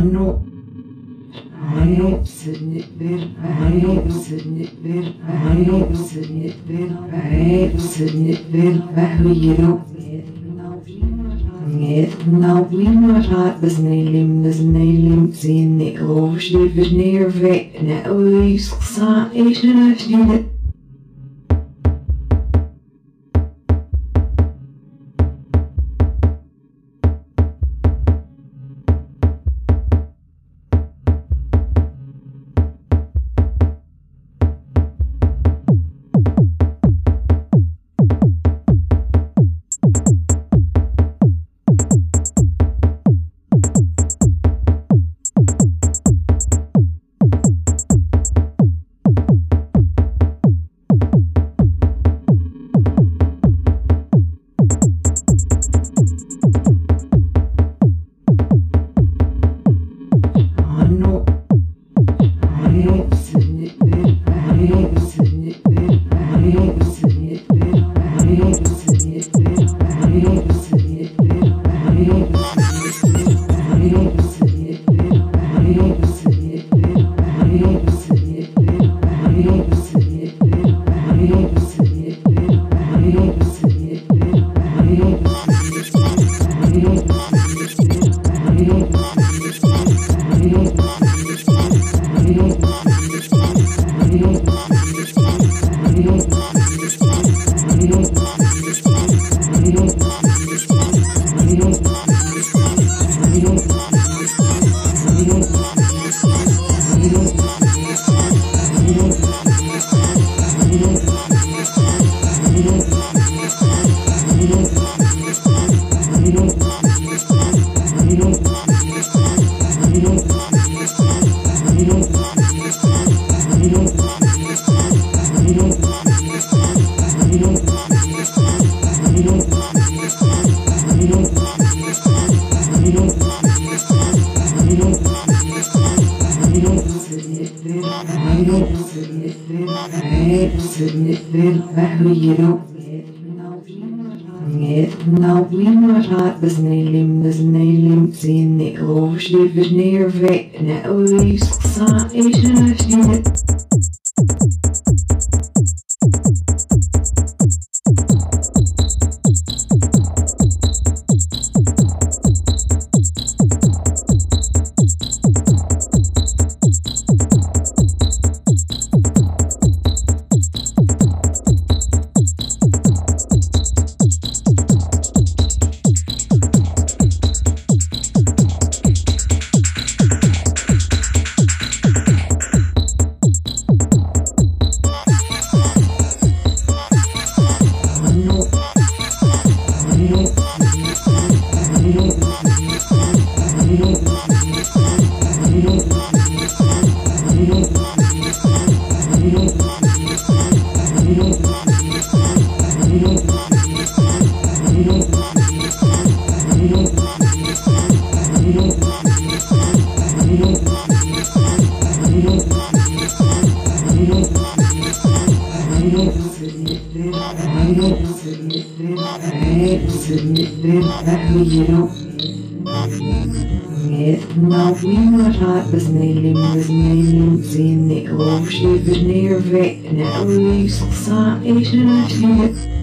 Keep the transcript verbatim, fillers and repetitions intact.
Ano, ano, sydney bir, ano, sydney bir, ano, sydney bir, ano, sydney bir, bahuyiro. Nou, wie maar raad, dus neelim, dus neelim, zien de overschreven neerweg, nou, is gezien, is er een afdelen. Nou, wie maar raad, dus neelim, dus neelim, zien de overschreven neerweg, nou, is gezien, is er een afdelen. Nou, wie maar raad, dus neelim, dus neelim, zien de overschreven neerweg, nou, is gezien, is er een afdelen.